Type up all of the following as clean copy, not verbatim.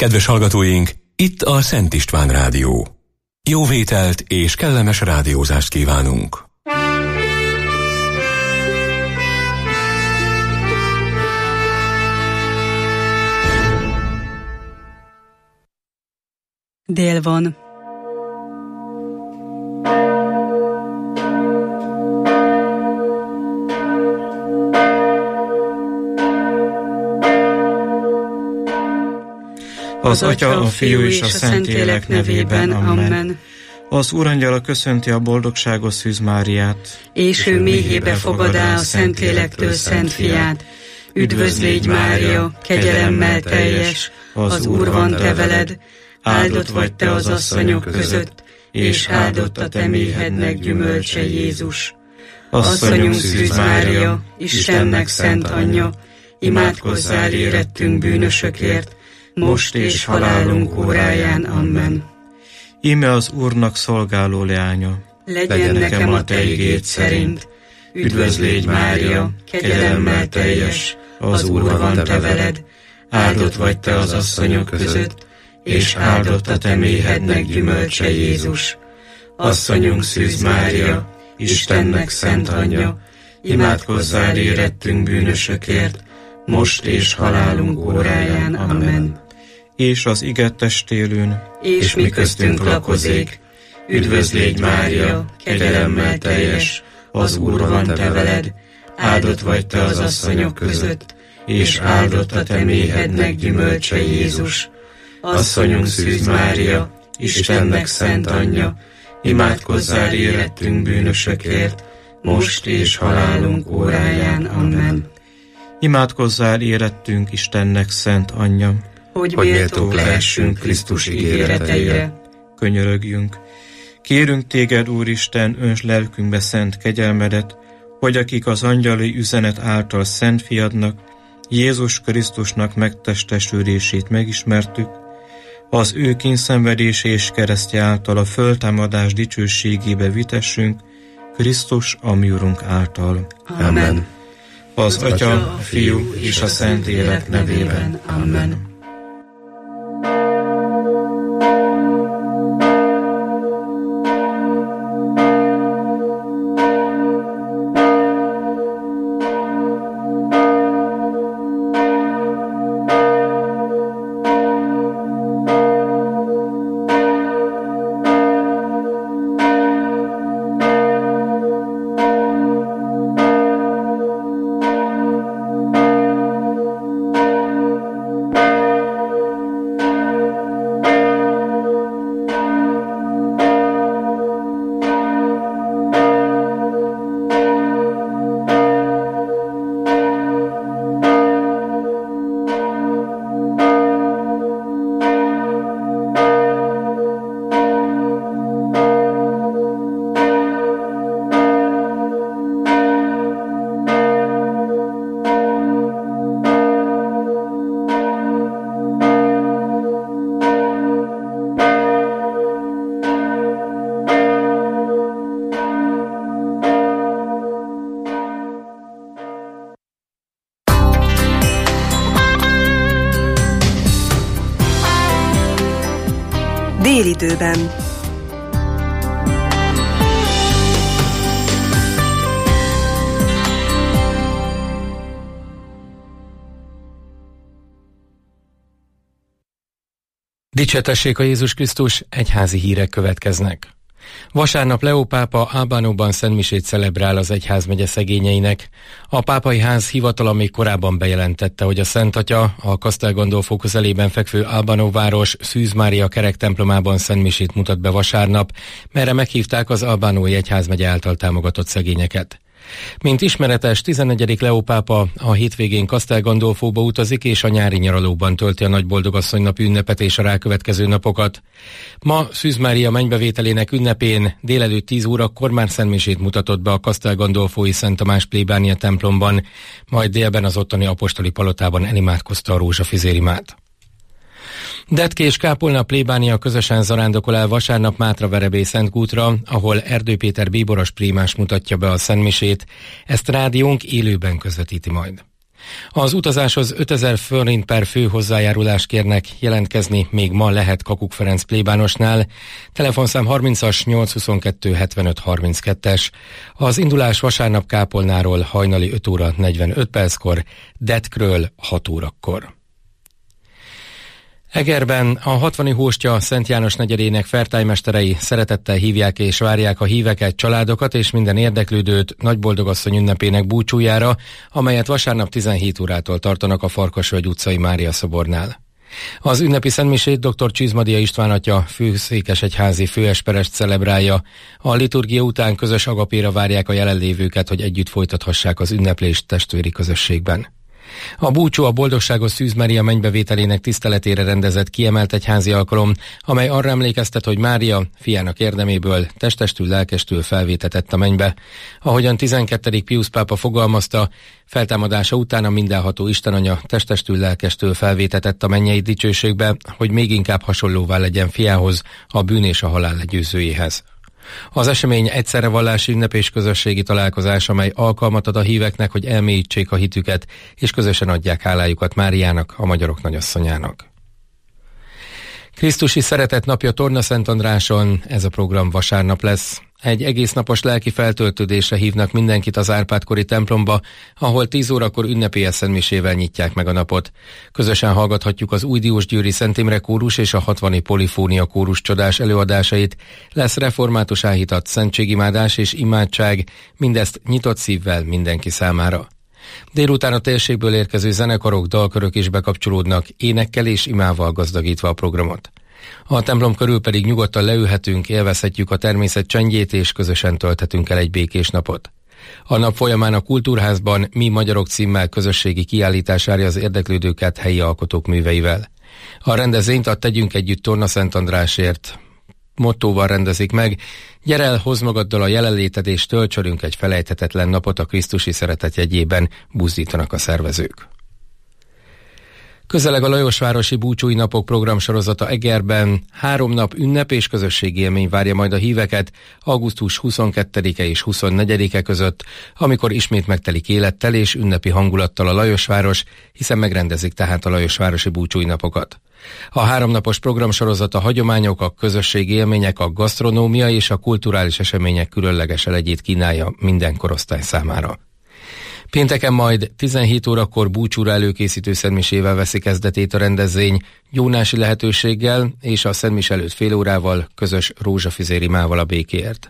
Kedves hallgatóink, itt a Szent István Rádió. Jó vételt és kellemes rádiózást kívánunk! Dél van. Az Atya, a Fiú és a Szentlélek nevében. Amen. Az Úrangyala köszönti a boldogságos Szűz Máriát, és ő méhébe fogadá a Szentlélektől Szent Fiát. Üdvözl légy, Mária, kegyelemmel teljes, az Úr van te veled, áldott vagy te az asszonyok között, és áldott a te méhednek gyümölcse, Jézus. Asszonyunk Szűz Mária, Istennek szent anyja, imádkozzál érettünk bűnösökért, most és halálunk óráján. Amen. Íme az Úrnak szolgáló leánya, legyen nekem a te igéd szerint. Üdvözl légy, Mária, kegyelemmel teljes, az Úr van te veled, áldott vagy te az asszonyok között, és áldott a te méhednek gyümölcse, Jézus. Asszonyunk Szűz Mária, Istennek szent anyja, imádkozzál érettünk bűnösökért, most és halálunk óráján. Amen. És az ige testélőn, és mi köztünk lakozék. Üdvözl légy, Mária, kegyelemmel teljes, az Úr van te veled, áldott vagy te az asszonyok között, és áldott a te méhednek gyümölcse, Jézus. Asszonyunk Szűz Mária, Istennek szent anyja, imádkozzál érettünk bűnösökért, most és halálunk óráján. Amen. Imádkozzál érettünk Istennek szent anyja, hogy méltók lehessünk Krisztus ígéreteire. Könyörögjünk. Kérünk téged, Úristen, önts lelkünkbe szent kegyelmedet, hogy akik az angyali üzenet által szent fiadnak, Jézus Krisztusnak megtestesülését megismertük, az ő kényszenvedése és keresztje által a föltámadás dicsőségébe vitessünk, Krisztus a mi Urunk által. Amen. Az Atya, a Fiú és a Szentlélek nevében. Amen. Délidőben. Dicséretessék a Jézus Krisztus, egyházi hírek következnek. Vasárnap Leó pápa Albánóban szentmisét celebrál az egyházmegye szegényeinek. A pápai ház hivatala még korábban bejelentette, hogy a Szent Atya a Castel Gandolfo közelében fekvő Albánó város Szűz Mária kerek templomában szentmisét mutat be vasárnap, merre meghívták az albánói egyházmegye által támogatott szegényeket. Mint ismeretes, 14. Leó pápa a hétvégén Castel Gandolfóba utazik, és a nyári nyaralóban tölti a Nagyboldogasszonynap ünnepet és a rákövetkező napokat. Ma Szűz Mária mennybevételének ünnepén délelőtt 10 órakor már szentmisét mutatott be a Castel Gandolfói Szent Tamás plébánia templomban, majd délben az ottani apostoli palotában elimádkozta a rózsafizérimát. Detki és Kápolna plébánia közösen zarándokol el vasárnap Mátraverebély Szentkútra, ahol Erdő Péter bíboros prímás mutatja be a szentmisét. Ezt rádiónk élőben közvetíti majd. Az utazáshoz 5000 forint per fő hozzájárulást kérnek, jelentkezni még ma lehet Kakuk Ferenc plébánosnál. Telefonszám 30-as 822 75 32-es. Az indulás vasárnap Kápolnáról hajnali 5 óra 45 perckor, Detkről 6 órakor. Egerben a 60. Hóstya Szent János negyedének fertálymesterei szeretettel hívják és várják a híveket, családokat és minden érdeklődőt Nagyboldogasszony ünnepének búcsújára, amelyet vasárnap 17 órától tartanak a Farkasvölgy utcai Mária szobornál. Az ünnepi szentmisét dr. Csizmadia István atya főszékesegyházi főesperest celebrálja. A liturgia után közös agapéra várják a jelenlévőket, hogy együtt folytathassák az ünneplést testvéri közösségben. A búcsú a Boldogságos Szűz Mária mennybevételének tiszteletére rendezett kiemelt egyházi alkalom, amely arra emlékeztet, hogy Mária fiának érdeméből testestül, lelkestül felvétetett a mennybe. Ahogyan 12. Piusz pápa fogalmazta, feltámadása után a mindenható Istenanya testestül, lelkestül felvétetett a mennyei dicsőségbe, hogy még inkább hasonlóvá legyen fiához, a bűn és a halál legyőzőjéhez. Az esemény egyszerre vallási ünnep és közösségi találkozás, amely alkalmat ad a híveknek, hogy elmélyítsék a hitüket, és közösen adják hálájukat Máriának, a magyarok nagyasszonyának. Krisztusi Szeretet Napja Tornaszentandráson, ez a program vasárnap lesz. Egy egésznapos lelki feltöltődésre hívnak mindenkit az Árpád-kori templomba, ahol 10 órakor ünnepélyes szentmisével nyitják meg a napot. Közösen hallgathatjuk az Új Diósgyőri Szent Imre kórus és a 60. Polifónia kórus csodás előadásait. Lesz református áhítat, szentségimádás és imádság, mindezt nyitott szívvel mindenki számára. Délután a térségből érkező zenekarok, dalkörök is bekapcsolódnak, énekkel és imával gazdagítva a programot. A templom körül pedig nyugodtan leülhetünk, élvezhetjük a természet csendjét és közösen tölthetünk el egy békés napot. A nap folyamán a Kultúrházban Mi Magyarok címmel közösségi kiállítás várja az érdeklődőket helyi alkotók műveivel. A rendezvényt a Tegyünk Együtt Tornaszent Andrásért mottóval rendezik meg: gyere el, hozd magaddal a jelenléted és tölts velünk egy felejthetetlen napot a Krisztusi szeretet jegyében, buzdítanak a szervezők. Közeleg a Lajosvárosi Búcsúi Napok programsorozata Egerben. 3 nap ünnep és közösségi élmény várja majd a híveket augusztus 22-e és 24-e között, amikor ismét megtelik élettel és ünnepi hangulattal a Lajosváros, hiszen megrendezik tehát a Lajosvárosi Búcsúi Napokat. A 3 napos programsorozat a hagyományok, a közösségi élmények, a gasztronómia és a kulturális események különleges elegyét kínálja minden korosztály számára. Pénteken majd 17 órakor búcsúra előkészítő szentmisével veszi kezdetét a rendezvény, gyónási lehetőséggel és a szentmise előtt fél órával közös rózsafüzérimával a békéért.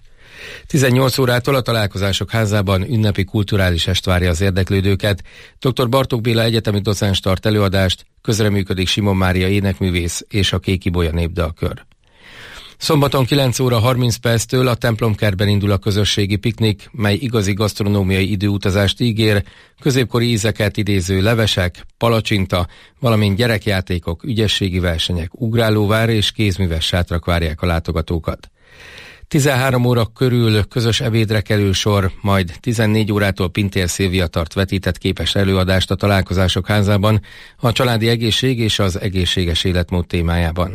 18 órától a Találkozások Házában ünnepi kulturális est várja az érdeklődőket. Dr. Bartók Béla egyetemi docens tart előadást, közreműködik Simon Mária énekművész és a Kék Ibolya népdalkör. Szombaton 9 óra 30 perctől a templomkertben indul a közösségi piknik, mely igazi gasztronómiai időutazást ígér, középkori ízeket idéző levesek, palacsinta, valamint gyerekjátékok, ügyességi versenyek, ugrálóvár és kézműves sátrak várják a látogatókat. 13 óra körül közös ebédre kerül sor, majd 14 órától Pintér Szilvia tart vetített képes előadást a Találkozások Házában a családi egészség és az egészséges életmód témájában.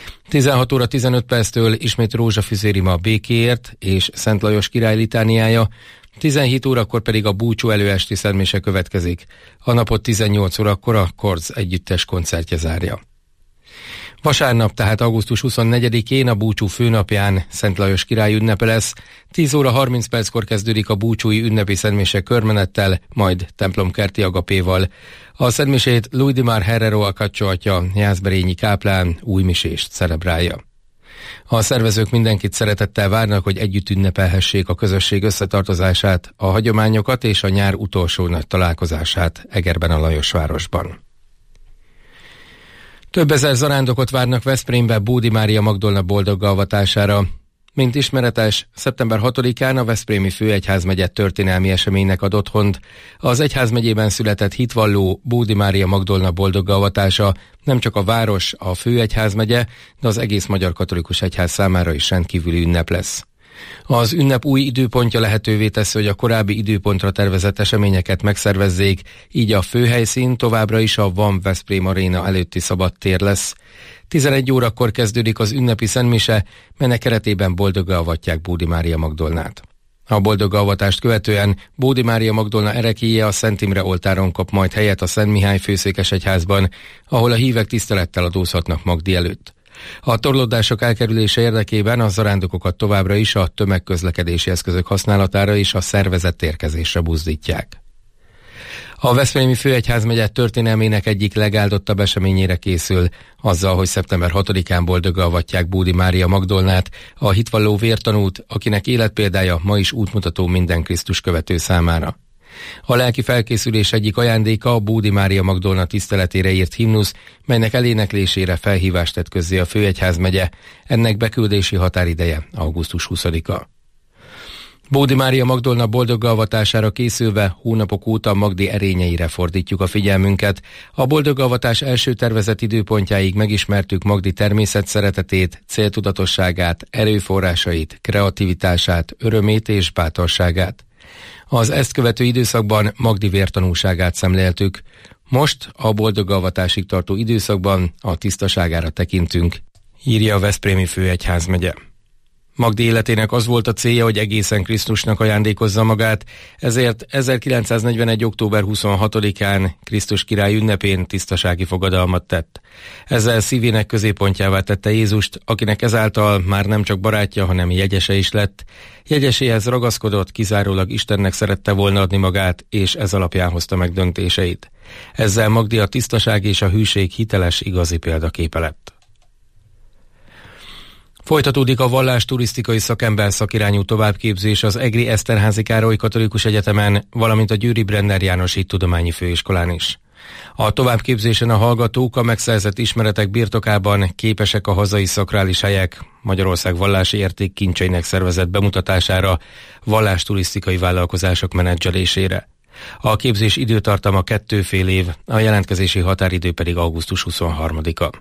16 óra 15 perctől ismét rózsafüzérima a békéért és Szent Lajos király litániája, 17 órakor pedig a búcsú előesti szentmise következik. A napot 18 órakor a Korz együttes koncertje zárja. Vasárnap, tehát augusztus 24-én a búcsú főnapján Szent Lajos király ünnepe lesz. 10 óra 30 perckor kezdődik a búcsúi ünnepi szentmise körmenettel, majd templomkerti agapéval. A szentmisét Luidimar Herrero Acaccio atya, jászberényi káplán újmisést celebrálja. A szervezők mindenkit szeretettel várnak, hogy együtt ünnepelhessék a közösség összetartozását, a hagyományokat és a nyár utolsó nagy találkozását Egerben a Lajosvárosban. Több ezer zarándokot várnak Veszprémbe Bódi Mária Magdolna boldog avatására. Mint ismeretes, szeptember 6-án a Veszprémi Főegyházmegye történelmi eseménynek ad otthont. Az egyházmegyében született hitvalló Bódi Mária Magdolna boldog avatása nem csak a város, a Főegyházmegye, de az egész Magyar Katolikus Egyház számára is rendkívüli ünnep lesz. Az ünnep új időpontja lehetővé teszi, hogy a korábbi időpontra tervezett eseményeket megszervezzék, így a főhelyszín továbbra is a Van Veszprém Aréna előtti szabadtér lesz. 11 órakor kezdődik az ünnepi szentmise, melynek keretében boldogra avatják Bódi Mária Magdolnát. A boldogavatást követően Bódi Mária Magdolna ereklyéje a Szent Imre oltáron kap majd helyet a Szent Mihály főszékesegyházban, ahol a hívek tisztelettel adózhatnak Magdi előtt. A torlódások elkerülése érdekében a zarándokokat továbbra is a tömegközlekedési eszközök használatára és a szervezett érkezésre buzdítják. A Veszprémi Főegyházmegye történelmének egyik legáldottabb eseményére készül, azzal, hogy szeptember 6-án boldoggal avatják Bódi Mária Magdolnát, a hitvalló vértanút, akinek életpéldája ma is útmutató minden Krisztus követő számára. A lelki felkészülés egyik ajándéka a Bódi Mária Magdolna tiszteletére írt himnusz, melynek eléneklésére felhívást tett közzé a Főegyházmegye, ennek beküldési határideje augusztus 20-a. Bódi Mária Magdolna boldoggal avatására készülve hónapok óta Magdi erényeire fordítjuk a figyelmünket. A boldoggalvatás első tervezett időpontjáig megismertük Magdi természetszeretetét, céltudatosságát, erőforrásait, kreativitását, örömét és bátorságát. Az ezt követő időszakban Magdi vértanúságát szemléltük. Most a boldoggalvatásig tartó időszakban a tisztaságára tekintünk, írja a Veszprémi Főegyházmegye. Magdi életének az volt a célja, hogy egészen Krisztusnak ajándékozza magát, ezért 1941. október 26-án Krisztus király ünnepén tisztasági fogadalmat tett. Ezzel szívének középpontjává tette Jézust, akinek ezáltal már nem csak barátja, hanem jegyese is lett. Jegyeséhez ragaszkodott, kizárólag Istennek szerette volna adni magát, és ez alapján hozta meg döntéseit. Ezzel Magdi a tisztaság és a hűség hiteles, igazi példaképe lett. Folytatódik a vallásturisztikai szakember szakirányú továbbképzés az Egri Eszterházy Károly Katolikus Egyetemen, valamint a Győri Brenner János Hittudományi Főiskolán is. A továbbképzésen a hallgatók a megszerzett ismeretek birtokában képesek a hazai szakrális helyek, Magyarország vallási értékkincseinek szervezett bemutatására, vallásturisztikai vállalkozások menedzselésére. A képzés időtartama 2,5 év, a jelentkezési határidő pedig augusztus 23-a.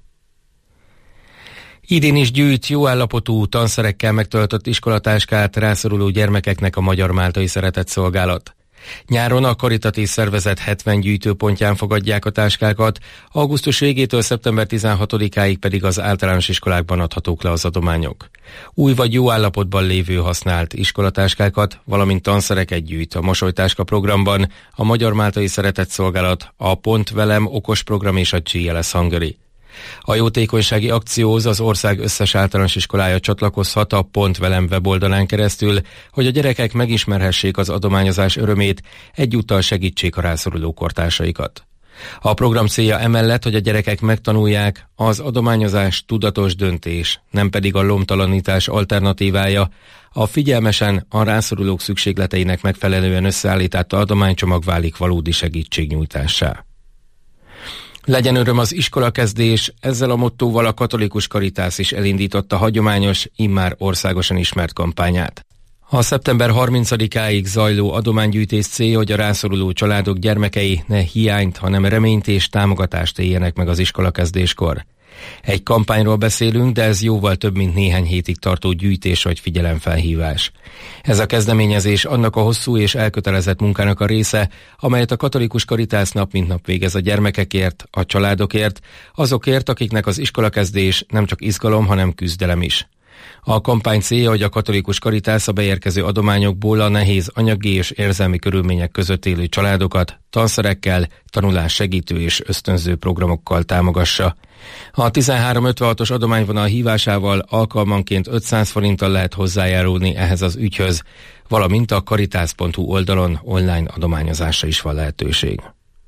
Idén is gyűjt jó állapotú, tanszerekkel megtöltött iskolatáskát rászoruló gyermekeknek a Magyar Máltai Szeretetszolgálat. Nyáron a karitatív szervezet 70 gyűjtőpontján fogadják a táskákat, augusztus végétől szeptember 16-áig pedig az általános iskolákban adhatók le az adományok. Új vagy jó állapotban lévő használt iskolatáskákat, valamint tanszereket gyűjt a Mosolytáska programban a Magyar Máltai Szeretetszolgálat, a Pont Velem okos program és a GLS Hungary. A jótékonysági akcióhoz az ország összes általános iskolája csatlakozhat a Pont Velem weboldalán keresztül, hogy a gyerekek megismerhessék az adományozás örömét, egyúttal segítsék a rászoruló kortársaikat. A program célja emellett, hogy a gyerekek megtanulják, az adományozás tudatos döntés, nem pedig a lomtalanítás alternatívája, a figyelmesen a rászorulók szükségleteinek megfelelően összeállított adománycsomag válik valódi segítségnyújtássá. Legyen öröm az iskolakezdés, ezzel a mottóval a Katolikus Caritas is elindította hagyományos, immár országosan ismert kampányát. A szeptember 30-áig zajló adománygyűjtés célja, hogy a rászoruló családok gyermekei ne hiányt, hanem reményt és támogatást éljenek meg az iskolakezdéskor. Egy kampányról beszélünk, de ez jóval több, mint néhány hétig tartó gyűjtés vagy figyelemfelhívás. Ez a kezdeményezés annak a hosszú és elkötelezett munkának a része, amelyet a Katolikus Caritas nap mint nap végez a gyermekekért, a családokért, azokért, akiknek az iskolakezdés nem csak izgalom, hanem küzdelem is. A kampány célja, hogy a Katolikus Caritas a beérkező adományokból a nehéz anyagi és érzelmi körülmények között élő családokat tanszerekkel, tanulás segítő és ösztönző programokkal támogassa. A 1356-os adományvonal hívásával alkalmanként 500 forinttal lehet hozzájárulni ehhez az ügyhöz, valamint a caritas.hu oldalon online adományozásra is van lehetőség.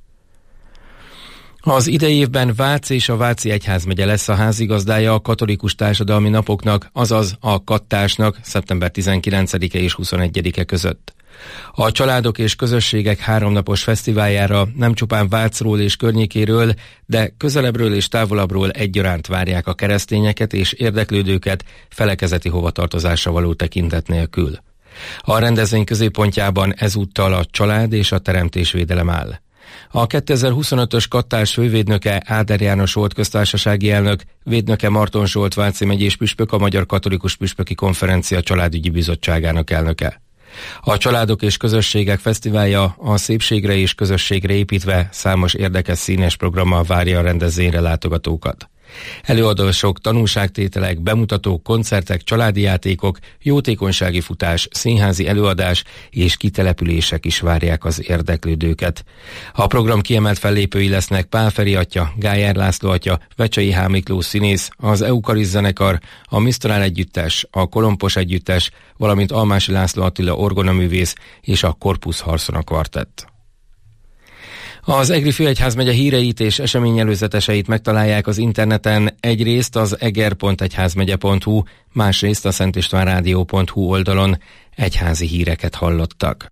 Az idei évben Vác és a Váci Egyházmegye lesz a házigazdája a katolikus társadalmi napoknak, azaz a kattásnak szeptember 19-e és 21-e között. A családok és közösségek 3 napos fesztiváljára nem csupán Vácról és környékéről, de közelebbről és távolabbról egyaránt várják a keresztényeket és érdeklődőket felekezeti hovatartozásra való tekintet nélkül. A rendezvény középpontjában ezúttal a család és a teremtésvédelem áll. A 2025-ös kattás fővédnöke Áder János volt köztársasági elnök, védnöke Marton Zsolt Váci megyés püspök, a Magyar Katolikus Püspöki Konferencia Családügyi Bizottságának elnöke. A Családok és Közösségek Fesztiválja a szépségre és közösségre építve számos érdekes színes programmal várja a rendezvényre látogatókat. Előadások, tanulságtételek, bemutatók, koncertek, családi játékok, jótékonysági futás, színházi előadás és kitelepülések is várják az érdeklődőket. A program kiemelt fellépői lesznek Pál Feri atya, Gályár László atya, Vecsei H. Miklós színész, az Eukariszt zenekar, a Misztorál együttes, a Kolompos együttes, valamint Almási László Attila orgonaművész és a Corpus Harsona kvartett. Az Egri Főegyházmegye híreit és eseményelőzeteseit megtalálják az interneten, egyrészt az eger.egyházmegye.hu, másrészt a szentistvánrádió.hu oldalon. Egyházi híreket hallottak.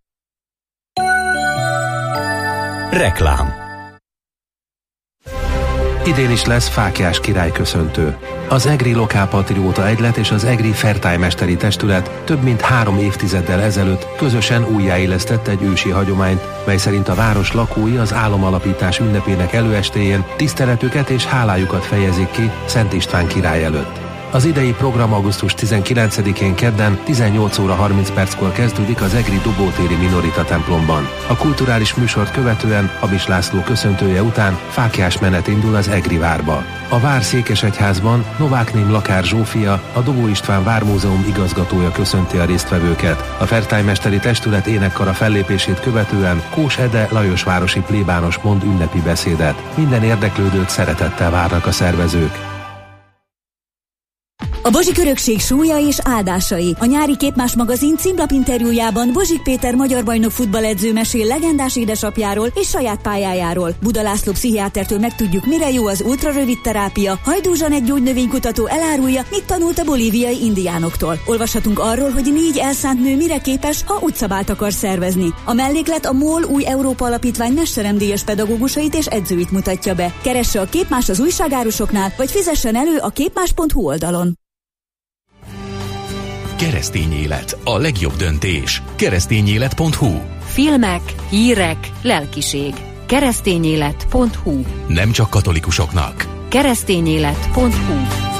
Reklám. Idén is lesz Fáklyás király köszöntő. Az Egri Lokálpatrióta Egylet és az Egri Fertájmesteri Testület több mint 3 évtizeddel ezelőtt közösen újjáélesztett egy ősi hagyományt, mely szerint a város lakói az álomalapítás ünnepének előestéjén tiszteletüket és hálájukat fejezik ki Szent István király előtt. Az idei program augusztus 19-én kedden 18 óra 30 perckor kezdődik az egri Dobótéri Minorita templomban. A kulturális műsort követően Habis László köszöntője után fáklyás menet indul az Egri várba. A vár székesegyházban Novák Ném Lakár Zsófia, a Dobó István Vármúzeum igazgatója köszönti a résztvevőket. A Fertájmesteri Testület énekkara fellépését követően Kós Ede lajosvárosi plébános mond ünnepi beszédet. Minden érdeklődőt szeretettel várnak a szervezők. A Bozsik örökség súlya és áldásai. A nyári Képmás magazin címlapinterjújában Bozsik Péter magyar bajnok futballedző mesél legendás édesapjáról és saját pályájáról. Buda László pszichiátertől megtudjuk, mire jó az ultrarövid terápia. Hajdú Zsanett gyógynövénykutató elárulja, mit tanult a bolíviai indiánoktól. Olvashatunk arról, hogy 4 elszánt nő mire képes, ha utcabált akar szervezni. A melléklet a MOL Új Európa Alapítvány mesteremdíjas pedagógusait és edzőit mutatja be. Keresse a Képmás az újságárusoknál, vagy fizessen elő a képmás.hu oldalon. Keresztény élet. A legjobb döntés. Keresztényélet.hu. Filmek, hírek, lelkiség. Keresztényélet.hu. Nem csak katolikusoknak. Keresztényélet.hu.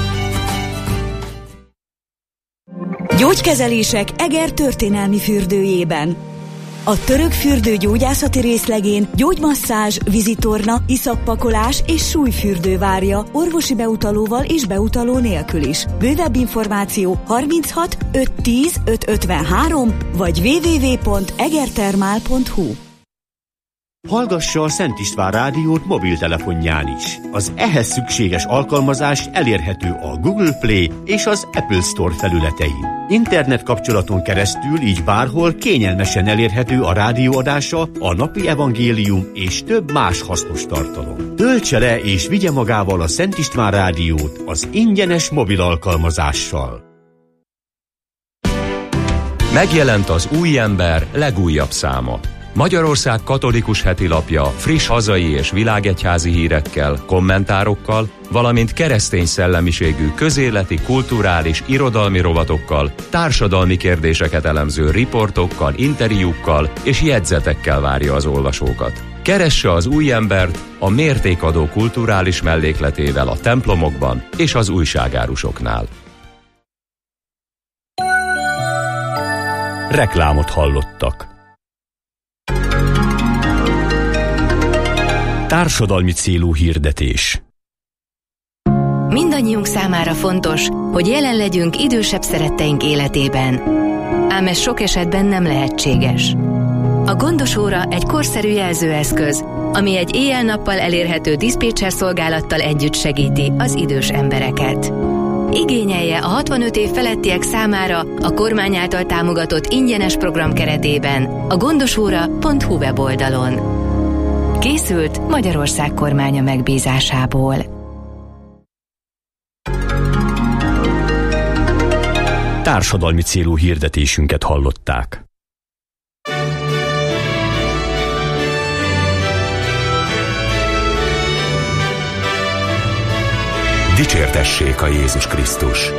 Gyógykezelések Eger történelmi fürdőjében. A török fürdő gyógyászati részlegén gyógymasszázs, vízitorna, iszappakolás és súlyfürdő várja orvosi beutalóval és beutaló nélkül is. Bővebb információ 36 510 553 vagy www.egertermál.hu. Hallgassa a Szent István rádiót mobiltelefonján is. Az ehhez szükséges alkalmazás elérhető a Google Play és az Apple Store felületein. Internet kapcsolaton keresztül így bárhol kényelmesen elérhető a rádióadása, a napi evangélium és több más hasznos tartalom. Töltse le és vigye magával a Szent István rádiót az ingyenes mobil alkalmazással. Megjelent az Új Ember legújabb száma. Magyarország katolikus hetilapja friss hazai és világegyházi hírekkel, kommentárokkal, valamint keresztény szellemiségű közéleti, kulturális, irodalmi rovatokkal, társadalmi kérdéseket elemző riportokkal, interjúkkal és jegyzetekkel várja az olvasókat. Keresse az Új Embert a mértékadó kulturális mellékletével a templomokban és az újságárusoknál. Reklámot hallottak. Társadalmi célú hirdetés. Mindannyiunk számára fontos, hogy jelen legyünk idősebb szeretteink életében. Ám ez sok esetben nem lehetséges. A gondos óra egy korszerű jelzőeszköz, ami egy éjjel-nappal elérhető diszpécser szolgálattal együtt segíti az idős embereket. Igényelje a 65 év felettiek számára a kormány által támogatott ingyenes program keretében a gondosóra.hu weboldalon. Készült Magyarország kormánya megbízásából. Társadalmi célú hirdetésünket hallották. Dicsértessék a Jézus Krisztus!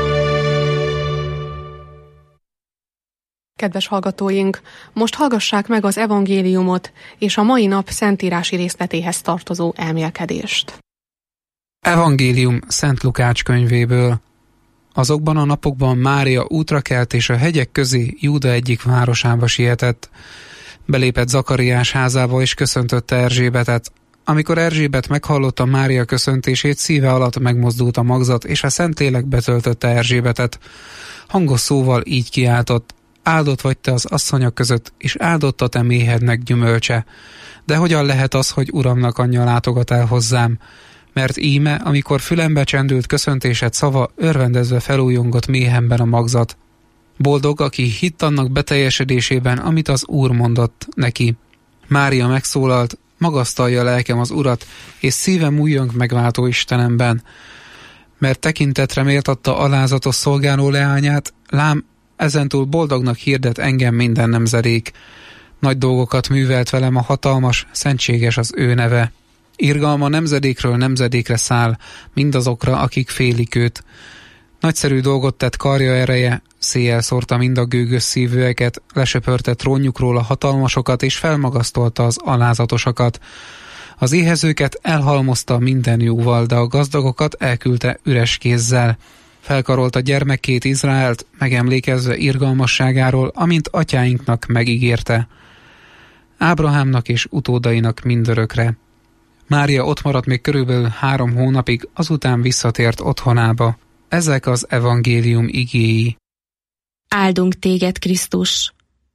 Kedves hallgatóink, most hallgassák meg az evangéliumot és a mai nap szentírási részletéhez tartozó elmélkedést. Evangélium Szent Lukács könyvéből. Azokban a napokban Mária útra kelt és a hegyek közé Júda egyik városába sietett. Belépett Zakariás házába és köszöntötte Erzsébetet. Amikor Erzsébet meghallotta Mária köszöntését, szíve alatt megmozdult a magzat, és a Szentlélek betöltötte Erzsébetet. Hangos szóval így kiáltott: áldott vagy te az asszonyok között, és áldott a te méhednek gyümölcse. De hogyan lehet az, hogy Uramnak anyja látogat el hozzám? Mert íme, amikor fülembe csendült köszöntésed szava, örvendezve felújongott méhemben a magzat. Boldog, aki hitt annak beteljesedésében, amit az Úr mondott neki. Mária megszólalt: magasztalja lelkem az Urat, és szívem újjong megváltó Istenemben. Mert tekintetre méltatta alázatos szolgáló leányát, lám, ezentúl boldognak hirdet engem minden nemzedék. Nagy dolgokat művelt velem a hatalmas, szentséges az ő neve. Irgalma nemzedékről nemzedékre száll, mindazokra, akik félik őt. Nagyszerű dolgot tett karja ereje, széjjel szórta mind a gőgös szívűeket, lesöpörte trónjukról a hatalmasokat, és felmagasztolta az alázatosakat. Az éhezőket elhalmozta minden jóval, de a gazdagokat elküldte üres kézzel. Felkarolta gyermekét Izraelt, megemlékezve irgalmasságáról, amint atyáinknak megígérte. Ábrahámnak és utódainak mindörökre. Mária ott maradt még körülbelül 3 hónapig, azután visszatért otthonába. Ezek az evangélium igéi. Áldunk téged, Krisztus!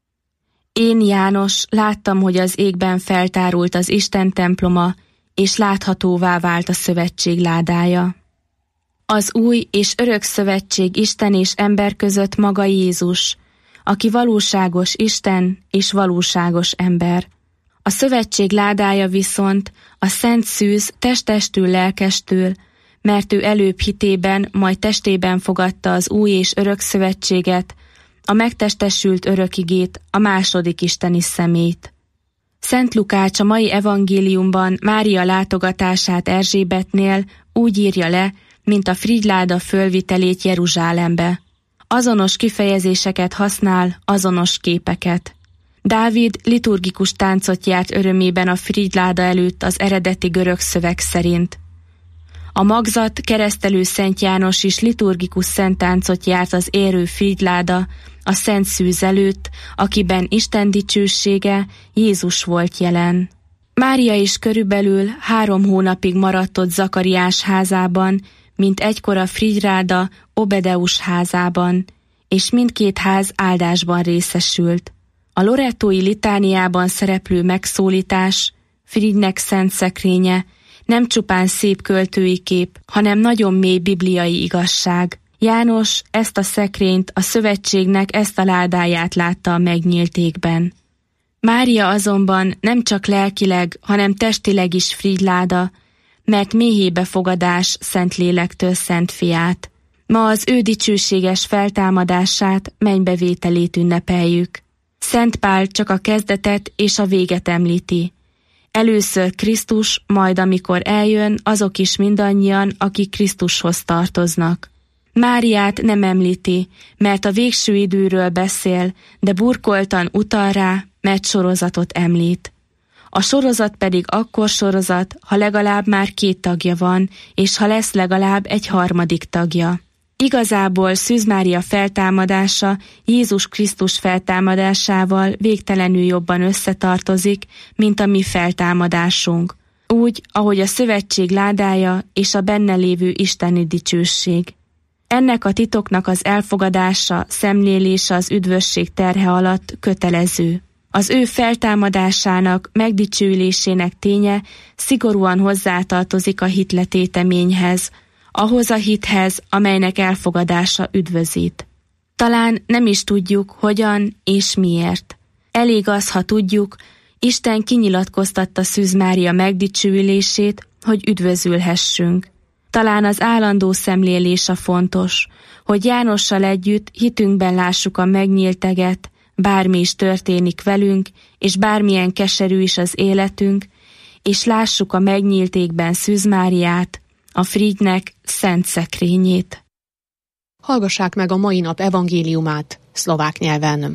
Én, János, láttam, hogy az égben feltárult az Isten temploma, és láthatóvá vált a szövetség ládája. Az új és örök szövetség Isten és ember között maga Jézus, aki valóságos Isten és valóságos ember. A szövetség ládája viszont a szent szűz testestül lelkestül, mert ő előbb hitében, majd testében fogadta az új és örök szövetséget, a megtestesült örökigét, a második isteni személyt. Szent Lukács a mai evangéliumban Mária látogatását Erzsébetnél úgy írja le, mint a frigyláda fölvitelét Jeruzsálembe. Azonos kifejezéseket használ, azonos képeket. Dávid liturgikus táncot járt örömében a frigyláda előtt az eredeti görög szöveg szerint. A magzat keresztelő Szent János is liturgikus szenttáncot járt az érő frigyláda a szent szűz előtt, akiben Isten dicsősége, Jézus volt jelen. Mária is körülbelül 3 hónapig maradt ott Zakariás házában, mint egykor a frigyláda Obedeus házában, és mindkét ház áldásban részesült. A lorettói litániában szereplő megszólítás, Frigynek szent szekrénye, nem csupán szép költői kép, hanem nagyon mély bibliai igazság. János ezt a szekrényt, a szövetségnek ezt a ládáját látta a megnyílt égben. Mária azonban nem csak lelkileg, hanem testileg is frigyláda, mert méhébe fogadás Szentlélektől Szent Fiát. Ma az ő dicsőséges feltámadását, mennybevételét ünnepeljük. Szent Pál csak a kezdetet és a véget említi. Először Krisztus, majd amikor eljön, azok is mindannyian, akik Krisztushoz tartoznak. Máriát nem említi, mert a végső időről beszél, de burkoltan utal rá, mert sorozatot említ. A sorozat pedig akkor sorozat, ha legalább már 2 tagja van, és ha lesz legalább egy 3. tagja. Igazából Szűz Mária feltámadása Jézus Krisztus feltámadásával végtelenül jobban összetartozik, mint a mi feltámadásunk. Úgy, ahogy a szövetség ládája és a benne lévő isteni dicsőség. Ennek a titoknak az elfogadása, szemlélése az üdvösség terhe alatt kötelező. Az ő feltámadásának, megdicsőülésének ténye szigorúan hozzátartozik a hitletéteményhez, ahhoz a hithez, amelynek elfogadása üdvözít. Talán nem is tudjuk, hogyan és miért. Elég az, ha tudjuk, Isten kinyilatkoztatta Szűz Mária megdicsőülését, hogy üdvözülhessünk. Talán az állandó szemlélés a fontos, hogy Jánossal együtt hitünkben lássuk a megnyílteget, bármi is történik velünk, és bármilyen keserű is az életünk, és lássuk a megnyílt égben Szűz Máriát, a Frigynek szent szekrényét. Hallgassák meg a mai nap evangéliumát szlovák nyelven.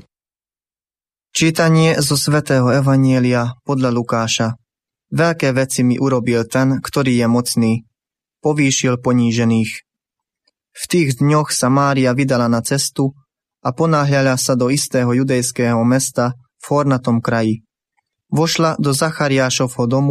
Čítanie zo svätého evanjelia podľa Lukáša. Veľké veci mi urobil ten, ktorý je mocný. Povýšil ponížených. V tých dňoch sa Mária vydala na cestu a ponáhľala sa do istého judejského mesta v hornatom kraji. Vošla do Zachariášovho domu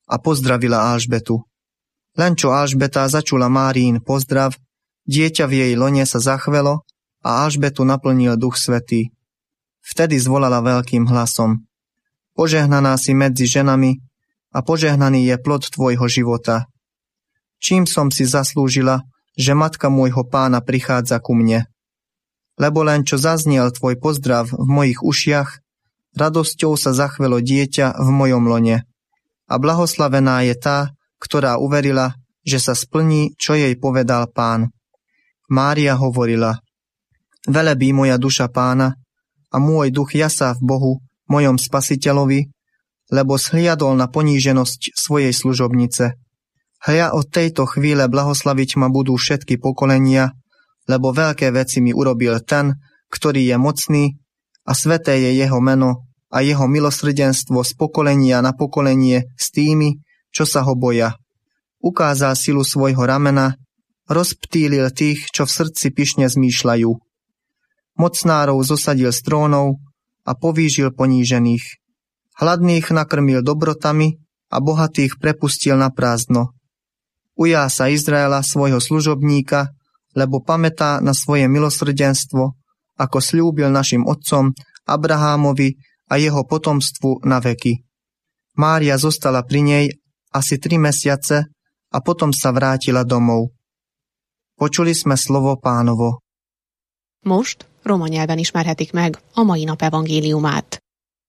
a pozdravila Alžbetu. Len čo Alžbeta začula Máriin pozdrav, dieťa v jej lone sa zachvelo a Alžbetu naplnil Duch Svätý. Vtedy zvolala veľkým hlasom: Požehnaná si medzi ženami a požehnaný je plod tvojho života. Čím som si zaslúžila, že matka môjho Pána prichádza ku mne? Lebo len čo zaznel tvoj pozdrav v mojich ušiach, radosťou sa zachvelo dieťa v mojom lone. A blahoslavená je tá, ktorá uverila, že sa splní, čo jej povedal Pán. Mária hovorila: Velebí moja duša Pána a môj duch jasá v Bohu, mojom Spasiteľovi, lebo shliadol na poníženosť svojej služobnice. Hľa od tejto chvíle blahoslaviť ma budú všetky pokolenia, lebo veľké veci mi urobil ten, ktorý je mocný, a sväté je jeho meno a jeho milosrdenstvo z pokolenia na pokolenie s tými, čo sa ho boja. Ukázal silu svojho ramena, rozptýlil tých, čo v srdci pyšne zmýšľajú. Mocnárov zosadil z trónov a povýžil ponížených. Hladných nakrmil dobrotami a bohatých prepustil na prázdno. Ujá sa Izraela svojho služobníka, lebo pamätá na svoje milosrdenstvo, ako sľúbil našim otcom Abrahámovi a jeho potomstvu na veky. Mária zostala pri nej asi 3 mesiace a potom sa vrátila domov. Počuli sme slovo Pánovo. Most roma nyelven ismerhetik meg a mai nap evangéliumát.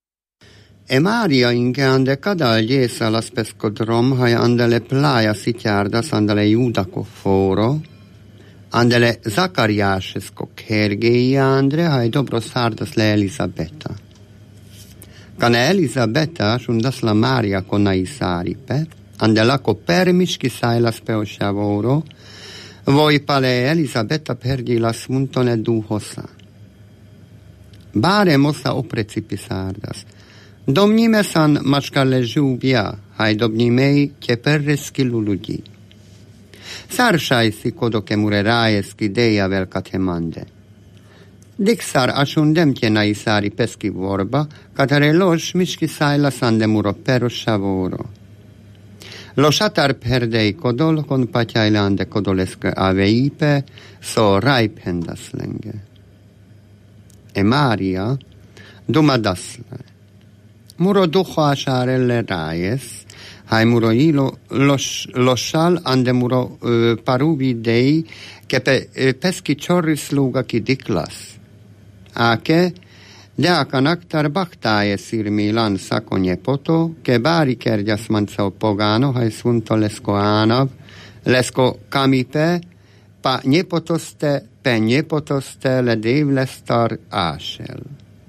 Mária inke ande kadal gyészal az peskodrom, haj andele plája szityárdas, andele júdako fóro, andele Zakariásesko kergéi andre, haj dobro szárdas le Elizabeta. Kana Elizabeta, sundas la Mária konai száripe, andele ako permiski szájlas peosjavoro, voi pale Elizabeta pergilas muntone duhosa. Báre mosa oprecipi szárdas. Domníme san mačkale žúbia, haj domnímej te perresky ľudí. Saršaj si kodoke mure rájesky deja veľka temande. Diksar ašundem te na isári pesky vorba, katare lož miški sajla sande muro perosša voro. Lošatar perdej kodol, kon paťajlande kodoleske aveipe, so rajpendas lenge. Mária doma dasle. Muro duhoasárelle rájes, haj muro ilo lossal ande muro paruvi dei, kepe peski csorri sluga ki diklas. Ake, deaka naktar baktáje szirmi lan szakonye poto, ke bári kergyas mancao pogano, haj szunto lesko ánav, lesko kamipe, pa nyepotoste le dévlesztar ásel.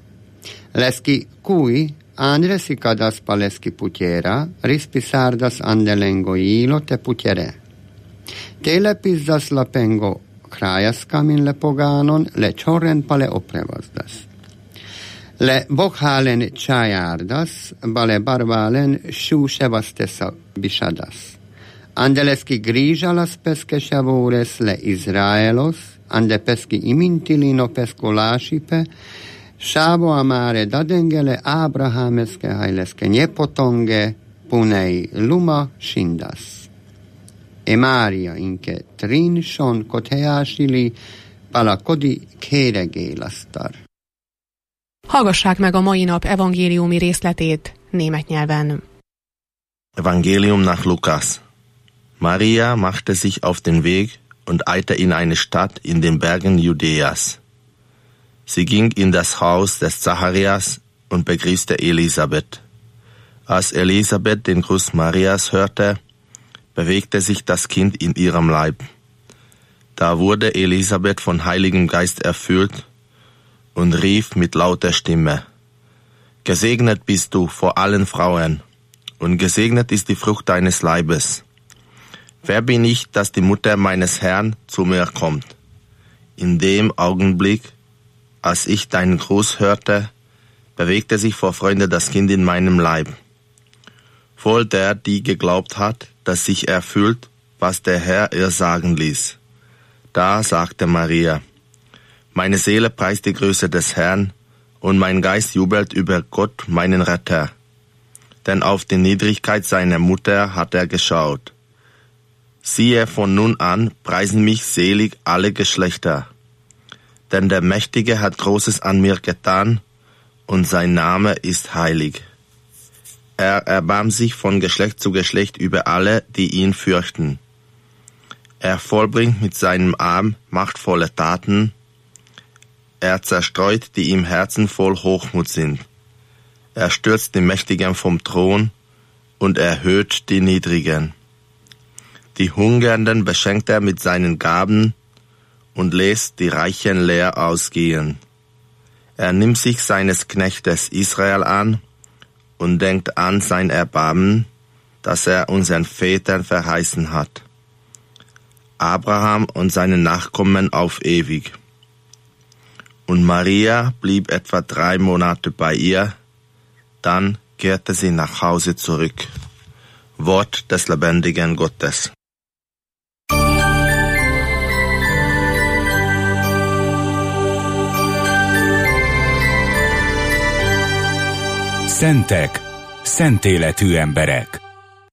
Leski kui, Andresi kadas paleski putiera, rispisardas andelengo ilo te putiere. Tele pizzas la pengo krajaskamin le poganon, le čorren pale oprevazdas. Le bokhalen čajardas, bale barbalen šuševastesa bišadas. Andeleski grižalas peske šavures le Izraelos, ande peski imintilino pesko lášipe, Šávo amáre dadengele Ábrahámeske hajleske nyepotonge punej luma sindas. Mária inke trin son koteásili palakodi kéregélasztar. Hallgassák meg a mai nap evangéliumi részletét német nyelven. Evangelium nach Lukas. Maria machte sich auf den Weg und eilte in eine Stadt in den Bergen Judäas. Sie ging in das Haus des Zacharias und begrüßte Elisabeth. Als Elisabeth den Gruß Marias hörte, bewegte sich das Kind in ihrem Leib. Da wurde Elisabeth von Heiligem Geist erfüllt und rief mit lauter Stimme: Gesegnet bist du vor allen Frauen, und gesegnet ist die Frucht deines Leibes. Wer bin ich, dass die Mutter meines Herrn zu mir kommt? In dem Augenblick, als ich deinen Gruß hörte, bewegte sich vor Freude das Kind in meinem Leib. Wohl der, die geglaubt hat, dass sich erfüllt, was der Herr ihr sagen ließ. Da sagte Maria: Meine Seele preist die Größe des Herrn, und mein Geist jubelt über Gott, meinen Retter. denn auf die Niedrigkeit seiner Mutter hat er geschaut. Siehe, von nun an preisen mich selig alle Geschlechter, denn der Mächtige hat Großes an mir getan, und sein Name ist heilig. Er erbarmt sich von Geschlecht zu Geschlecht über alle, die ihn fürchten. Er vollbringt mit seinem Arm machtvolle Taten. Er zerstreut, die im Herzen voll Hochmut sind. Er stürzt die Mächtigen vom Thron und erhöht die Niedrigen. Die Hungernden beschenkt er mit seinen Gaben und lässt die Reichen leer ausgehen. Er nimmt sich seines Knechtes Israel an und denkt an sein Erbarmen, das er unseren Vätern verheißen hat, Abraham und seinen Nachkommen auf ewig. Und Maria blieb etwa 3 Monate bei ihr, dann kehrte sie nach Hause zurück. Wort des lebendigen Gottes. Szentek, szent életű emberek.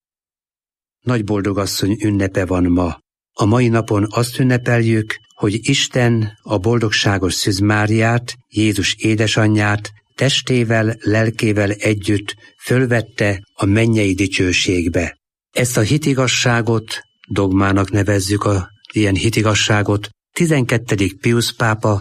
Nagyboldogasszony ünnepe van ma. A mai napon azt ünnepeljük, hogy Isten a boldogságos Szűz Máriát, Jézus édesanyját testével, lelkével együtt fölvette a mennyei dicsőségbe. Ezt a hitigasságot, dogmának nevezzük ilyen hitigasságot, 12. Piusz pápa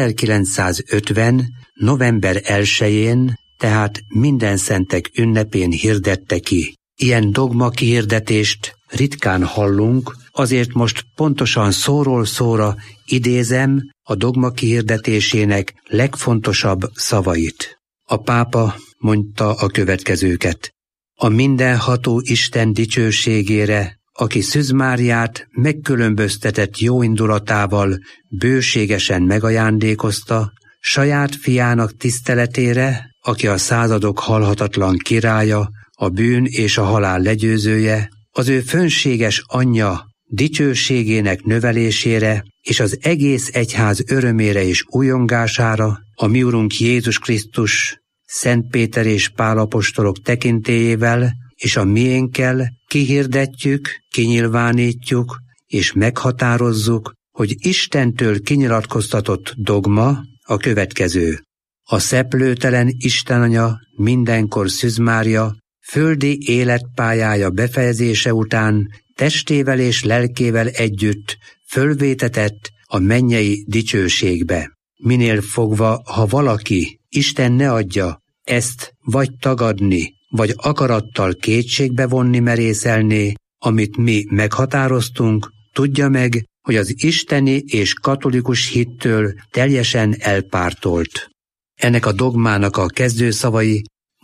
1950. november 1-én, tehát minden szentek ünnepén hirdette ki. Ilyen dogma kihirdetést ritkán hallunk, azért most pontosan szóról szóra idézem a dogma kihirdetésének legfontosabb szavait. A pápa mondta a következőket: a mindenható Isten dicsőségére, aki Szűz Máriát megkülönböztetett jóindulatával bőségesen megajándékozta, saját fiának tiszteletére, aki a századok halhatatlan királya, a bűn és a halál legyőzője, az ő fönséges anyja dicsőségének növelésére és az egész egyház örömére és újongására, a mi Urunk Jézus Krisztus, Szent Péter és Pál apostolok tekintélyével és a miénkkel kihirdetjük, kinyilvánítjuk és meghatározzuk, hogy Istentől kinyilatkoztatott dogma a következő: a szeplőtelen Istenanya, mindenkor Szűz Mária földi életpályája befejezése után testével és lelkével együtt fölvétetett a mennyei dicsőségbe. Minél fogva, ha valaki, Isten ne adja, ezt vagy tagadni, vagy akarattal kétségbe vonni merészelné, amit mi meghatároztunk, tudja meg, hogy az isteni és katolikus hittől teljesen elpártolt. Ennek a dogmának a kezdőszavai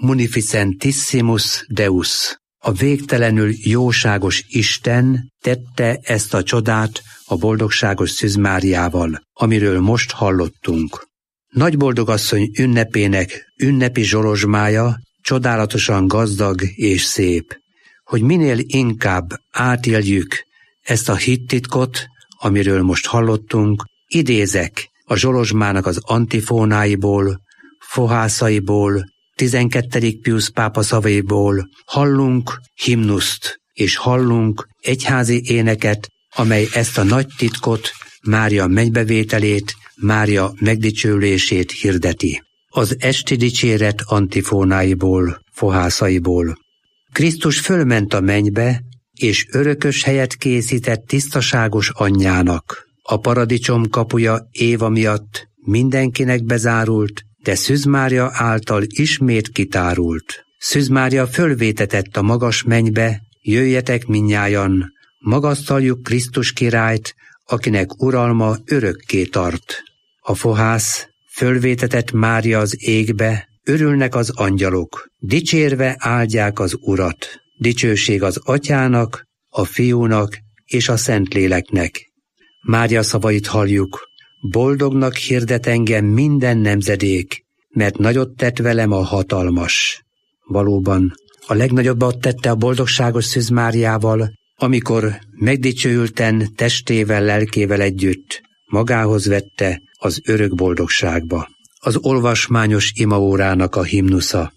Munificentissimus Deus. A végtelenül jóságos Isten tette ezt a csodát a boldogságos Szűz Máriával, amiről most hallottunk. Nagyboldogasszony ünnepének ünnepi zsolozsmája csodálatosan gazdag és szép. Hogy minél inkább átéljük ezt a hittitkot, amiről most hallottunk, idézek a zsolozsmának az antifónáiból, fohászaiból, 12. Piusz pápa szavaiból, hallunk himnuszt, és hallunk egyházi éneket, amely ezt a nagy titkot, Mária mennybevételét, Mária megdicsőlését hirdeti. Az esti dicséret antifónáiból, fohászaiból. Krisztus fölment a mennybe, és örökös helyet készített tisztaságos anyjának. A paradicsom kapuja Éva miatt mindenkinek bezárult, de Szűz Mária által ismét kitárult. Szűz Mária fölvétetett a magas mennybe, jöjjetek mindnyájan, magasztaljuk Krisztus királyt, akinek uralma örökké tart. A fohász fölvétetett Mária az égbe, örülnek az angyalok, dicsérve áldják az Urat. Dicsőség az Atyának, a Fiúnak és a Szentléleknek. Mária szavait halljuk: boldognak hirdet engem minden nemzedék, mert nagyot tett velem a hatalmas. Valóban, a legnagyobbat tette a boldogságos Szűz Máriával, amikor megdicsőülten testével, lelkével együtt magához vette az örök boldogságba. Az olvasmányos imaórának a himnusza.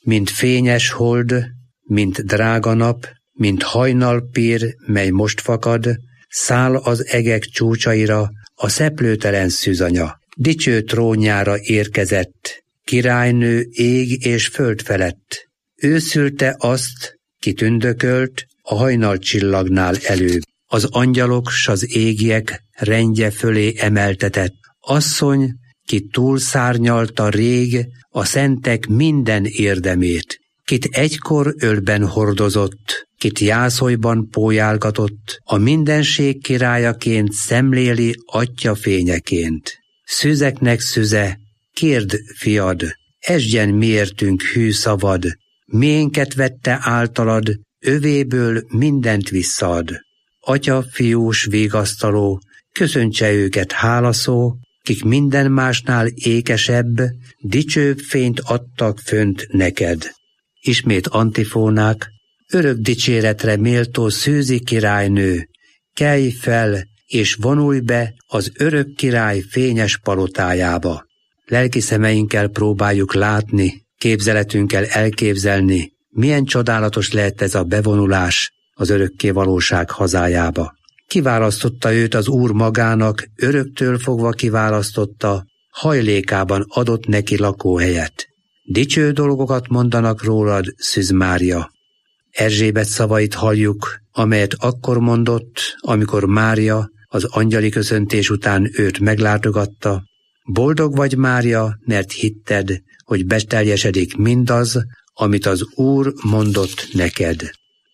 mint fényes hold, mint drága nap, mint hajnalpír, mely most fakad, száll az egek csúcsaira a szeplőtelen szűzanya. Dicső trónjára érkezett, királynő ég és föld felett. Ő szülte azt, ki tündökölt a hajnalcsillagnál előbb. Az angyalok s az égiek rendje fölé emeltetett. Asszony, ki túlszárnyalta rég a szentek minden érdemét, kit egykor ölben hordozott, kit jászolban pólyálgatott, a mindenség királyaként szemléli atya fényeként. Szüzeknek szüze, kérd, fiad, esdjen miértünk hű szavad, miénket vette általad, övéből mindent visszaad. Atya, fiús végasztaló, köszöntse őket hálaszó, kik minden másnál ékesebb, dicsőbb fényt adtak fönt neked. Ismét antifónák, örök dicséretre méltó szűzi királynő, kelj fel, és vonulj be az örök király fényes palotájába. Lelki szemeinkkel próbáljuk látni, képzeletünkkel elképzelni, milyen csodálatos lehet ez a bevonulás az örökké valóság hazájába. Kiválasztotta őt az Úr magának, öröktől fogva kiválasztotta, hajlékában adott neki lakóhelyet. Dicső dolgokat mondanak rólad, Szűz Mária. Erzsébet szavait halljuk, amelyet akkor mondott, amikor Mária az angyali köszöntés után őt meglátogatta. Boldog vagy, Mária, mert hitted, hogy beteljesedik mindaz, amit az Úr mondott neked.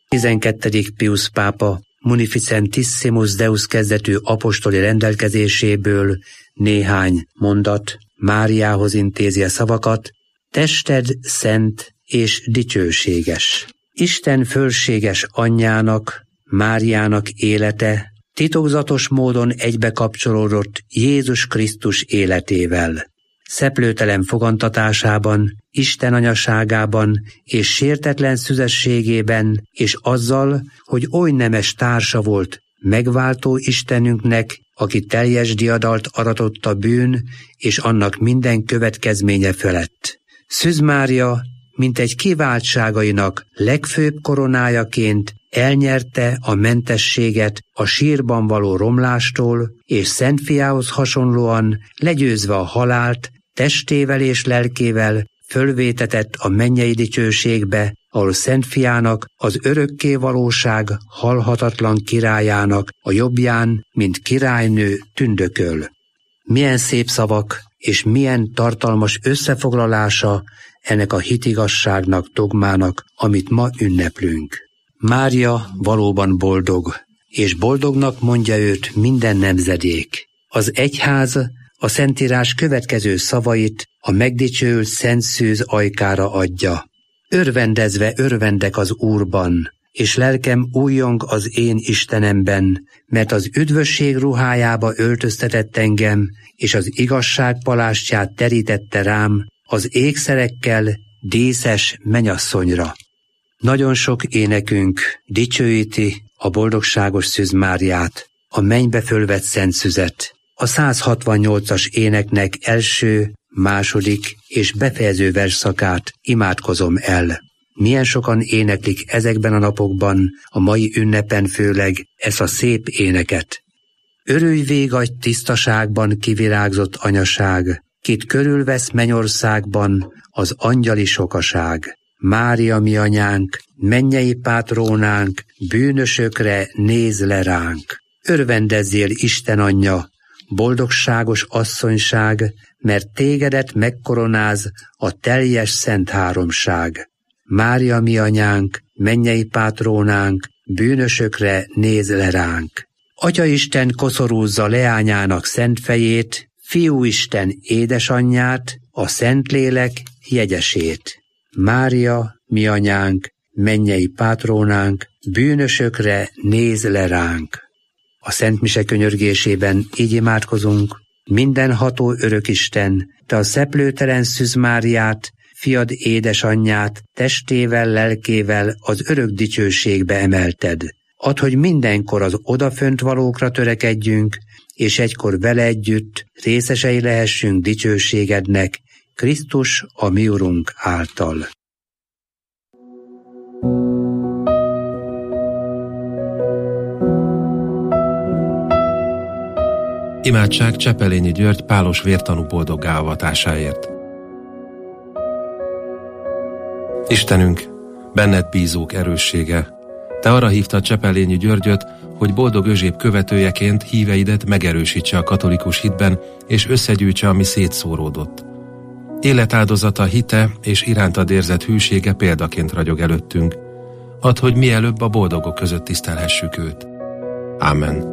12. Pius pápa Munificentissimus Deus kezdetű apostoli rendelkezéséből néhány mondat Máriához intézi a szavakat: tested szent és dicsőséges. Isten fölséges anyjának, Máriának élete titokzatos módon egybekapcsolódott Jézus Krisztus életével. Szeplőtelen fogantatásában, Isten anyaságában és sértetlen szüzességében, és azzal, hogy oly nemes társa volt megváltó Istenünknek, aki teljes diadalt aratott a bűn és annak minden következménye felett. Szűz Mária, mint egy kiváltságainak legfőbb koronájaként elnyerte a mentességet a sírban való romlástól, és Szent Fiához hasonlóan legyőzve a halált, testével és lelkével fölvétetett a mennyei dicsőségbe, ahol Szent Fiának, az örökké valóság halhatatlan királyának a jobbján, mint királynő tündököl. Milyen szép szavak, és milyen tartalmas összefoglalása ennek a hitigasságnak, dogmának, amit ma ünneplünk. Mária valóban boldog, és boldognak mondja őt minden nemzedék. Az egyház a Szentírás következő szavait a megdicsőült Szent Szűz ajkára adja. Örvendezve örvendek az Úrban, és lelkem újjong az én Istenemben, mert az üdvösség ruhájába öltöztetett engem, és az igazság palástját terítette rám az ékszerekkel díszes mennyasszonyra. Nagyon sok énekünk dicsőíti a boldogságos Szűz Máriát, a mennybe fölvett Szent Szüzet. A 168-as éneknek első, második és befejező versszakát imádkozom el. Milyen sokan éneklik ezekben a napokban, a mai ünnepen főleg ezt a szép éneket. Örülj végagy tisztaságban kivirágzott anyaság, kit körülvesz mennyországban az angyali sokaság. Mária mi anyánk, mennyei pátrónánk, bűnösökre néz le ránk. Örvendezzél, Isten anyja, boldogságos asszonyság, mert tégedet megkoronáz a teljes szent háromság. Mária mi anyánk, mennyei pátrónánk, bűnösökre néz le ránk. Atyaisten koszorúzza leányának szent fejét, Fiúisten édesanyját, a Szentlélek jegyesét. Mária mi anyánk, mennyei pátrónánk, bűnösökre néz le ránk. A Szent Mise könyörgésében így imádkozunk: mindenható örökisten, te a szeplőtelen Szűz Máriát, fiad édesanyját testével, lelkével az örök dicsőségbe emelted. Add, hogy mindenkor az odafönt valókra törekedjünk, és egykor vele együtt részesei lehessünk dicsőségednek, Krisztus a mi Urunk által. Imádság Csepelényi György pálos vértanú boldoggá avatásáért. Istenünk, benned bízók erőssége, te arra hívtad Csepelényi Györgyöt, hogy boldog özséb követőjeként híveidet megerősítse a katolikus hitben, és összegyűjtse, ami szétszóródott. Életáldozata, hite és irántad érzett hűsége példaként ragyog előttünk. Add, hogy mielőbb a boldogok között tisztelhessük őt. Ámen.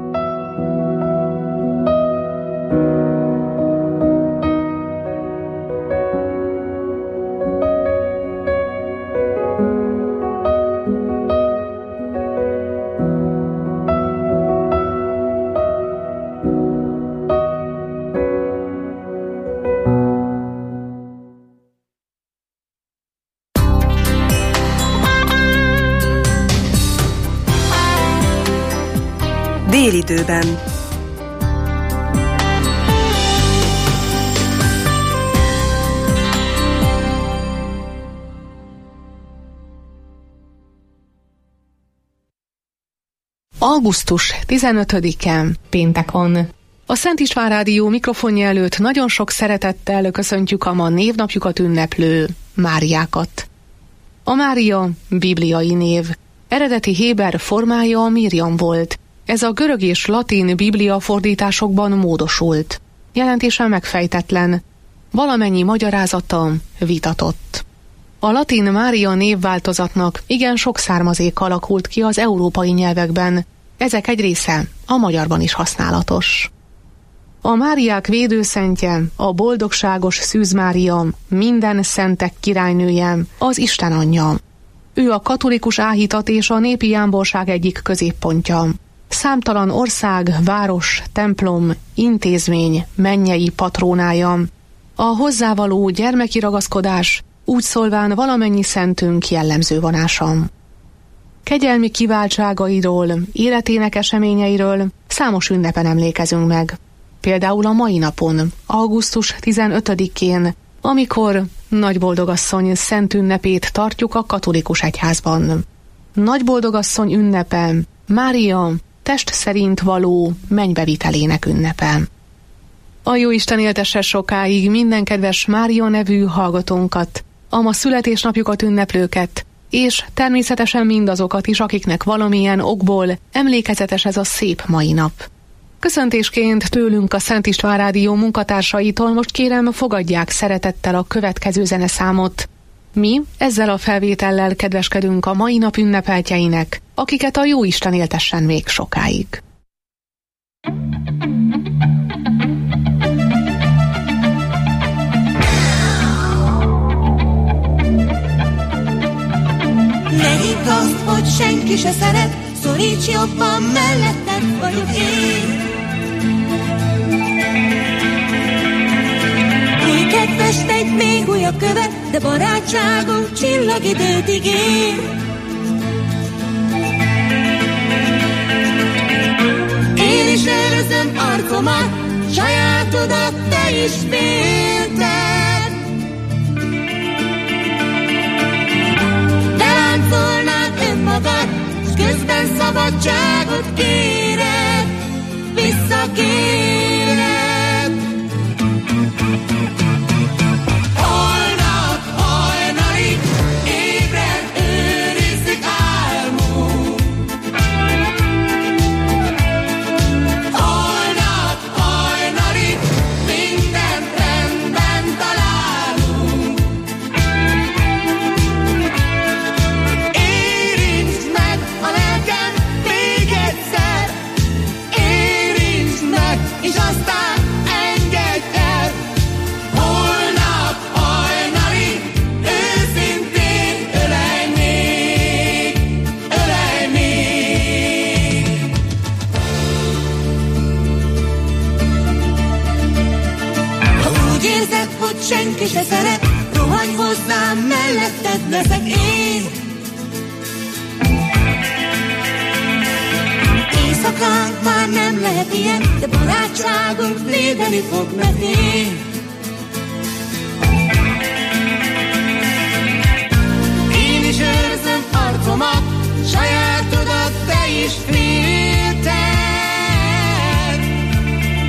Délidőben. Augusztus 15-e, péntek van. A Szent István Rádió mikrofonja előtt nagyon sok szeretettel köszöntjük a ma névnapjukat ünneplő Máriákat. A Mária bibliai név. Eredeti héber formája Miriam volt. Ez a görög és latin biblia fordításokban módosult. Jelentése megfejtetlen. Valamennyi magyarázata vitatott. A latin Mária névváltozatnak igen sok származék alakult ki az európai nyelvekben. Ezek egy része a magyarban is használatos. A Máriák védőszentje, a boldogságos Szűz Mária, minden szentek királynője, az Isten anyja. Ő a katolikus áhítat és a népi jámborság egyik középpontja. Számtalan ország, város, templom, intézmény, mennyei patrónája. A hozzávaló gyermeki ragaszkodás, úgy szólván valamennyi szentünk jellemző vonása. Kegyelmi kiváltságairól, életének eseményeiről számos ünnepen emlékezünk meg. Például a mai napon, augusztus 15-én, amikor Nagyboldogasszony szent ünnepét tartjuk a katolikus egyházban. Nagyboldogasszony ünnepe, Mária test szerint való mennybevitelének ünnepe. A Jóisten éltesse sokáig minden kedves Mária nevű hallgatónkat, a ma születésnapjukat ünneplőket, és természetesen mindazokat is, akiknek valamilyen okból emlékezetes ez a szép mai nap. Köszöntésként tőlünk a Szent István Rádió munkatársaitól most kérem, fogadják szeretettel a következő zeneszámot. Mi ezzel a felvétellel kedveskedünk a mai nap ünnepeltjeinek, akiket a Jóisten éltessen még sokáig. Ne hidd azt, hogy senki se szeret, szoríts jobban, melletted vagyok én. Új kedves megy, még újabb követ, de barátságunk csillagidőt ígér. Én is őrzöm arcomat, sajátodat te is félted. De láncolnád önmagad, s közben szabadságot kéred, visszakéred. Holnap hajnalig ébren őrizzük álmunk. Holnap hajnalig mindent rendben találunk. Érintsd meg a lelkem még egyszer, érintsd meg, és aztán engedj el. Holnap hajnalig őszintén ölelj még, ölelj még. Ha úgy érzed, hogy senki se szeret, rohanj hozzám, melletted leszek én. Éjszakánk már nem lehet ilyen, de barátságunk védeni fog megnézni. Én is őrzöm arcomat, sajátodat te is félted.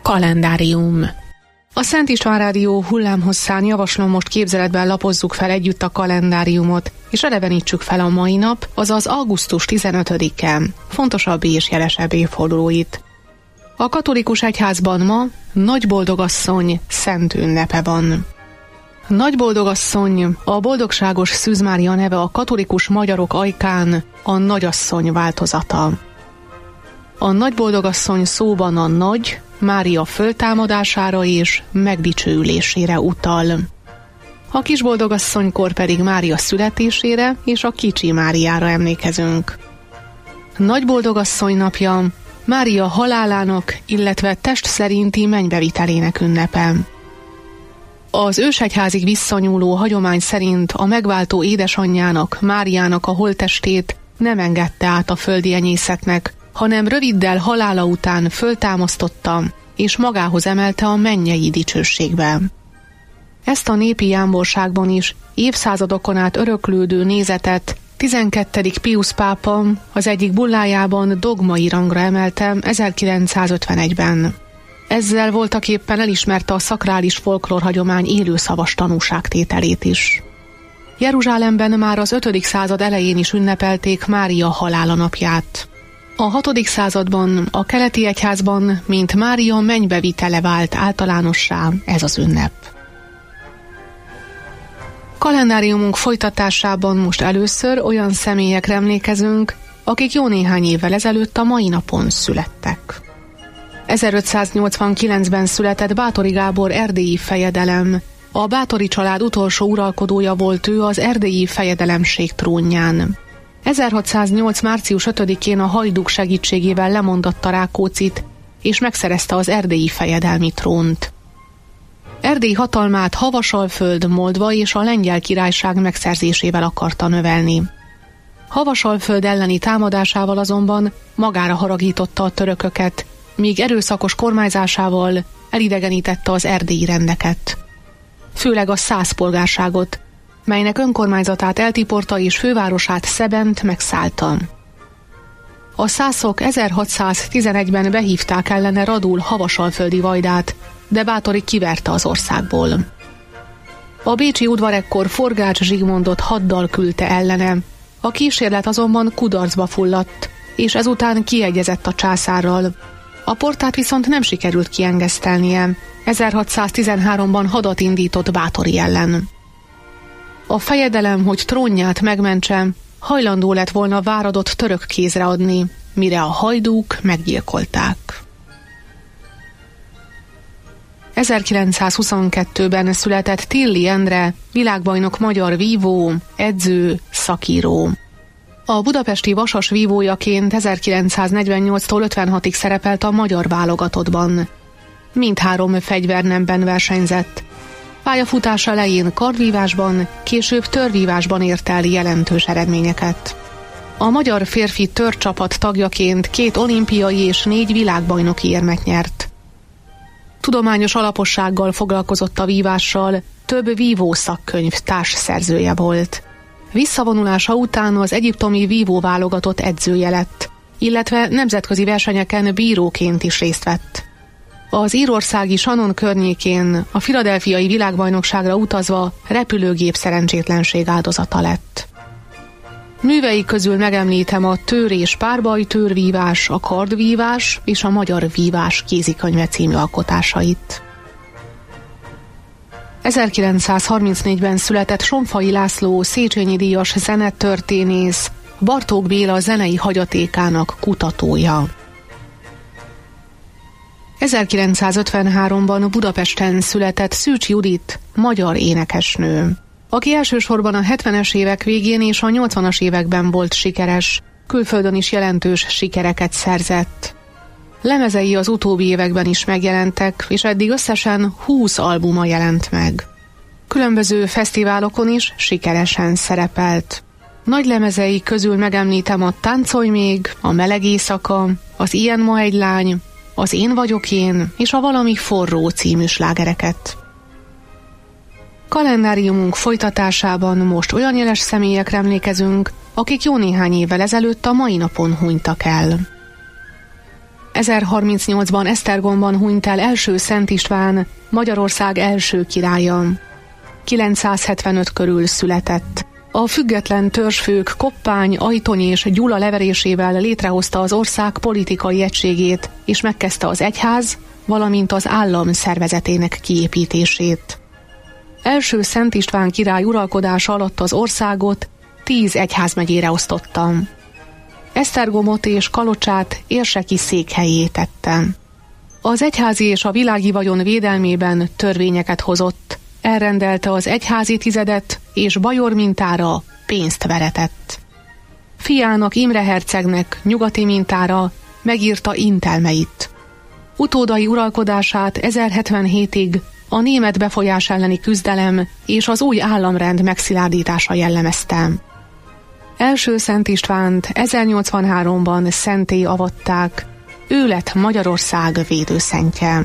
Kalendárium. A Szent István Rádió hullámhosszán javaslom, most képzeletben lapozzuk fel együtt a kalendáriumot, és elevenítsük fel a mai nap, azaz augusztus 15-e, fontosabb és jelesebb évfordulóit. A katolikus egyházban ma Nagyboldogasszony szent ünnepe van. Nagyboldogasszony, a boldogságos Szűz Mária neve a katolikus magyarok ajkán a nagyasszony változata. A Nagyboldogasszony szóban a nagy Mária föltámadására és megdicsőülésére utal. A kisboldogasszonykor pedig Mária születésére és a kicsi Máriára emlékezünk. Nagyboldogasszony napja Mária halálának, illetve test szerinti mennybevitelének ünnepe. Az ősegyházig visszanyúló hagyomány szerint a megváltó édesanyjának, Máriának a holttestét nem engedte át a földi enyészetnek, hanem röviddel halála után föltámasztotta és magához emelte a mennyei dicsőségbe. Ezt a népi jámborságban is évszázadokon át öröklődő nézetet 12. Piusz pápa az egyik bullájában dogmai rangra emelte 1951-ben. Ezzel voltaképpen elismerte a szakrális folklór hagyomány élőszavas tanúságtételét is. Jeruzsálemben már az 5. század elején is ünnepelték Mária halála napját. A 6. században a keleti egyházban, mint Mária mennybevitele vált általánossá ez az ünnep. Kalendáriumunk folytatásában most először olyan személyekre emlékezünk, akik jó néhány évvel ezelőtt a mai napon születtek. 1589-ben született Báthori Gábor erdélyi fejedelem. A Báthori család utolsó uralkodója volt ő az erdélyi fejedelemség trónján. 1608. március 5-én a hajdúk segítségével lemondatta Rákóczit, és megszerezte az erdélyi fejedelmi trónt. Erdély hatalmát Havasalföld, Moldva és a Lengyel Királyság megszerzésével akarta növelni. Havasalföld elleni támadásával azonban magára haragította a törököket, míg erőszakos kormányzásával elidegenítette az erdélyi rendeket. Főleg a szász polgárságot, melynek önkormányzatát eltiporta és fővárosát Szebent megszállta. A szászok 1611-ben behívták ellene Radul havasalföldi vajdát, de Báthori kiverte az országból. A bécsi udvar ekkor Forgács Zsigmondot haddal küldte ellene, a kísérlet azonban kudarcba fulladt, és ezután kiegyezett a császárral. A portát viszont nem sikerült kiengesztelnie, 1613-ban hadat indított Báthori ellen. A fejedelem, hogy trónját megmentse, hajlandó lett volna váradot török kézre adni, mire a hajdúk meggyilkolták. 1922-ben született Tilly Endre, világbajnok magyar vívó, edző, szakíró. A budapesti Vasas vívójaként 1948-tól 56-ig szerepelt a magyar válogatottban. Mindhárom fegyvernemben versenyzett. Pályafutása elején kardvívásban, később törvívásban ért el jelentős eredményeket. A magyar férfi törcsapat tagjaként 2 olimpiai és 4 világbajnoki érmet nyert. Tudományos alapossággal foglalkozott a vívással, több vívó szakkönyv társszerzője volt. Visszavonulása után az egyiptomi vívó válogatott edzője lett, illetve nemzetközi versenyeken bíróként is részt vett. Az írországi Shannon környékén a philadelphiai világbajnokságra utazva repülőgép szerencsétlenség áldozata lett. Művei közül megemlítem a tőr- és párbajtőrvívás, a kardvívás és a magyar vívás kézikönyve című alkotásait. 1934-ben született Somfai László Széchenyi díjas zenetörténész, Bartók Béla zenei hagyatékának kutatója. 1953-ban Budapesten született Szűcs Judit, magyar énekesnő, aki elsősorban a 70-es évek végén és a 80-as években volt sikeres, külföldön is jelentős sikereket szerzett. Lemezei az utóbbi években is megjelentek, és eddig összesen 20 albuma jelent meg. Különböző fesztiválokon is sikeresen szerepelt. Nagy lemezei közül megemlítem a Táncolj még, a Meleg éjszaka, az Ilyen ma egy lány, az Én vagyok én és a Valami forró című slágereket. Kalendáriumunk folytatásában most olyan jeles személyekre emlékezünk, akik jó néhány évvel ezelőtt a mai napon hunytak el. 1038-ban Esztergomban hunyt el első Szent István, Magyarország első királya. 975 körül született. A független törzsfők Koppány, Ajtony és Gyula leverésével létrehozta az ország politikai egységét, és megkezdte az egyház, valamint az állam szervezetének kiépítését. Első Szent István király uralkodása alatt az országot 10 egyházmegyére osztotta. Esztergomot és Kalocsát érseki székhelyé tette. Az egyházi és a világi vagyon védelmében törvényeket hozott, elrendelte az egyházi tizedet, és bajor mintára pénzt veretett. Fiának, Imre hercegnek nyugati mintára megírta intelmeit. Utódai uralkodását 1077-ig a német befolyás elleni küzdelem és az új államrend megszilárdítása jellemezte. Első Szent Istvánt 1083-ban szentté avatták, ő lett Magyarország védőszentje.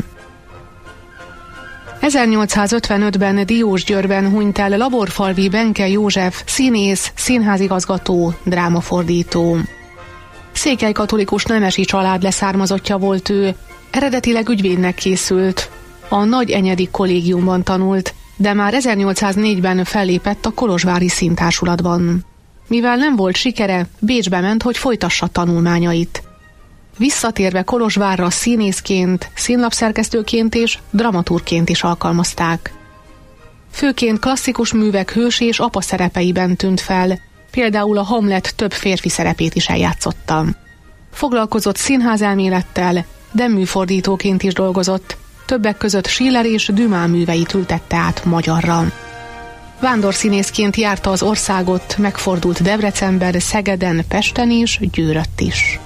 1855-ben Diósgyőrben hunyt el Laborfalvi Benke József, színész, színházigazgató, drámafordító. Székelykatolikus nemesi család leszármazottja volt ő, eredetileg ügyvédnek készült. A Nagyenyedi kollégiumban tanult, de már 1804-ben fellépett a kolozsvári színtársulatban. Mivel nem volt sikere, Bécsbe ment, hogy folytassa tanulmányait. Visszatérve Kolozsvárra színészként, színlapszerkesztőként és dramaturgként is alkalmazták. Főként klasszikus művek hős és apa szerepeiben tűnt fel, például a Hamlet több férfi szerepét is eljátszotta. Foglalkozott színházelmélettel, de műfordítóként is dolgozott, többek között Schiller és Dumas műveit ültette át magyarra. Vándorszínészként járta az országot, megfordult Debrecenben, Szegeden, Pesten és Győrött is.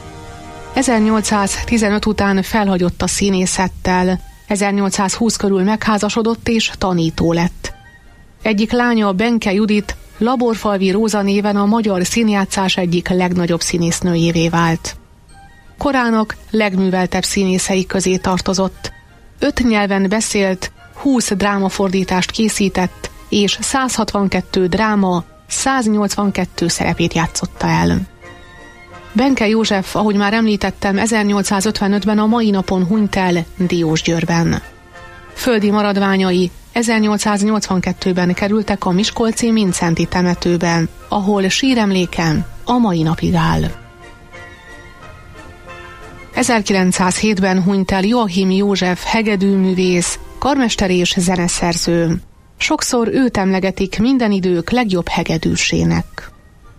1815 után felhagyott a színészettel, 1820 körül megházasodott és tanító lett. Egyik lánya, Benke Judit, Laborfalvi Róza néven a magyar színjátszás egyik legnagyobb színésznőjévé vált. Korának legműveltebb színészei közé tartozott. 5 nyelven beszélt, 20 drámafordítást készített, és 162 dráma, 182 szerepét játszotta el. Benke József, ahogy már említettem, 1855-ben a mai napon hunyt el Diósgyőrben. Földi maradványai 1882-ben kerültek a miskolci Mindszenty temetőben, ahol síremléke a mai napig áll. 1907-ben hunyt el Joachim József hegedűművész, karmester és zeneszerző. Sokszor őt emlegetik minden idők legjobb hegedűsének.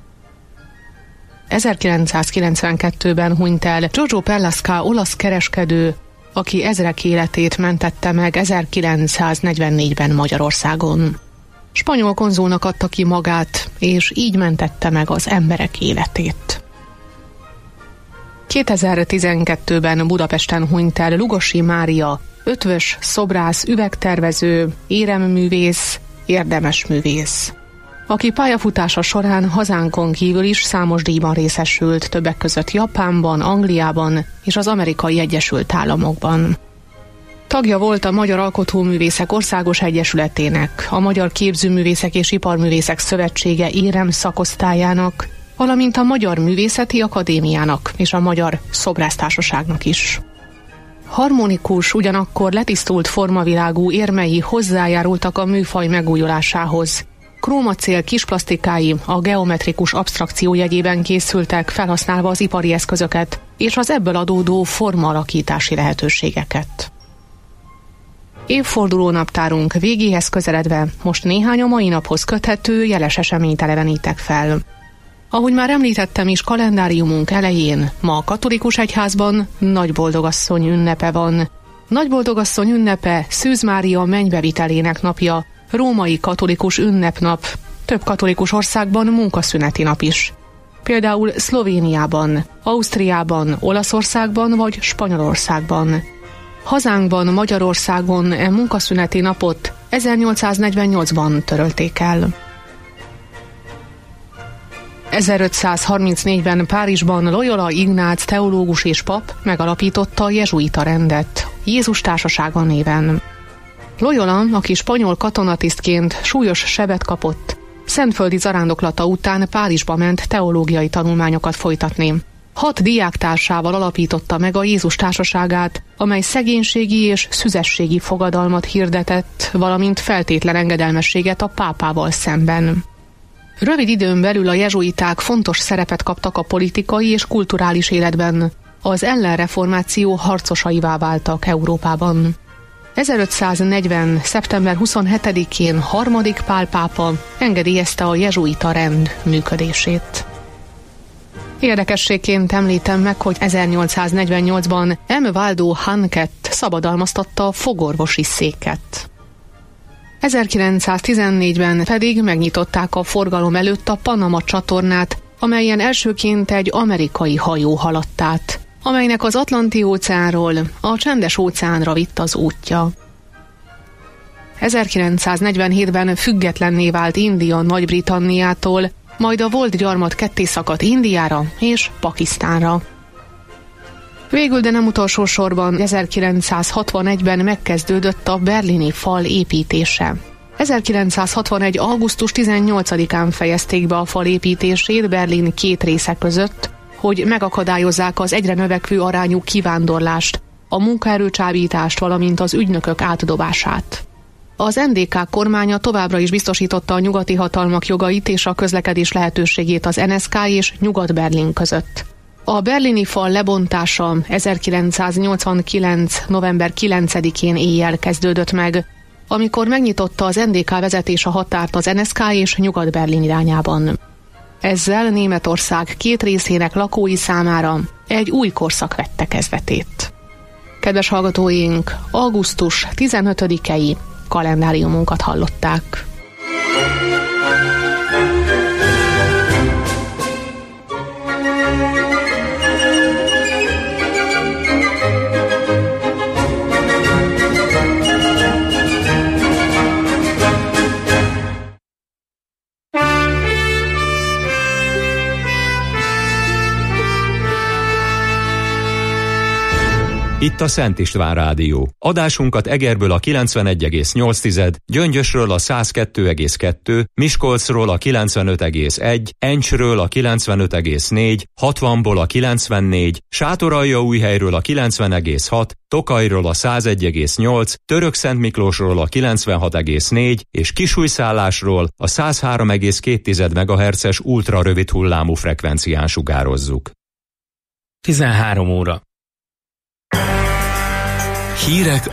1992-ben hunyt el Giorgio Perlasca olasz kereskedő, aki ezrek életét mentette meg 1944-ben Magyarországon. Spanyol konzulnak adta ki magát, és így mentette meg az emberek életét. 2012-ben Budapesten hunyt el Lugosi Mária, ötvös, szobrász, üvegtervező, éremművész, érdemes művész, aki pályafutása során hazánkon kívül is számos díjban részesült, többek között Japánban, Angliában és az Amerikai Egyesült Államokban. Tagja volt a Magyar Alkotóművészek Országos Egyesületének, a Magyar Képzőművészek és Iparművészek Szövetsége érem szakosztályának, valamint a Magyar Művészeti Akadémiának és a Magyar Szobrásztársaságnak is. Harmonikus, ugyanakkor letisztult formavilágú érmei hozzájárultak a műfaj megújulásához. Krómacél kisplasztikái a geometrikus absztrakció jegyében készültek, felhasználva az ipari eszközöket és az ebből adódó formaalakítási lehetőségeket. Évfordulónaptárunk végéhez közeledve most néhány a mai naphoz köthető jeles eseményt elevenítek fel. Ahogy már említettem is, kalendáriumunk elején ma a katolikus egyházban Nagyboldogasszony ünnepe van. Nagyboldogasszony ünnepe Szűz Mária mennybevitelének napja, római katolikus ünnepnap, több katolikus országban munkaszüneti nap is. Például Szlovéniában, Ausztriában, Olaszországban vagy Spanyolországban. Hazánkban, Magyarországon munkaszüneti napot 1848-ban törölték el. 1534-ben Párizsban Loyola Ignác teológus és pap megalapította a jezsuita rendet, Jézus Társasága néven. Loyola, aki spanyol katonatisztként súlyos sebet kapott, szentföldi zarándoklata után Párizsba ment teológiai tanulmányokat folytatni. 6 diáktársával alapította meg a Jézus Társaságát, amely szegénységi és szüzességi fogadalmat hirdetett, valamint feltétlen engedelmességet a pápával szemben. Rövid időn belül a jezsuiták fontos szerepet kaptak a politikai és kulturális életben. Az ellenreformáció harcosaivá váltak Európában. 1540. szeptember 27-én harmadik Pál pápa engedélyezte a jezsuita rend működését. Érdekességként említem meg, hogy 1848-ban M. Waldo Hanket szabadalmaztatta a fogorvosi széket. 1914-ben pedig megnyitották a forgalom előtt a Panama csatornát, amelyen elsőként egy amerikai hajó haladt át, amelynek az Atlanti-óceánról a Csendes-óceánra vitt az útja. 1947-ben függetlenné vált India Nagy-Britanniától, majd a volt gyarmat ketté szakadt Indiára és Pakisztánra. Végül, de nem utolsó sorban 1961-ben megkezdődött a berlini fal építése. 1961. augusztus 18-án fejezték be a fal építését Berlin 2 része között, hogy megakadályozzák az egyre növekvő arányú kivándorlást, a munkaerőcsábítást, valamint az ügynökök átdobását. Az NDK kormánya továbbra is biztosította a nyugati hatalmak jogait és a közlekedés lehetőségét az NSK és Nyugat-Berlin között. A berlini fal lebontása 1989. november 9-én éjjel kezdődött meg, amikor megnyitotta az NDK vezetés a határt az NSK és Nyugat-Berlin irányában. Ezzel Németország 2 részének lakói számára egy új korszak vette kezdetét. Kedves hallgatóink, augusztus 15-i kalendáriumunkat hallották. Itt a Szent István Rádió. Adásunkat Egerből a 91,8, Gyöngyösről a 102,2, Miskolcról a 95,1, Encsről a 95,4, 60-ból a 94, Sátoraljaújhelyről a 90,6, Tokajról a 101,8, Törökszentmiklósról a 96,4 és Kisújszállásról a 103,2 MHz-es ultrarövid hullámú frekvencián sugározzuk. 13 óra. Hírek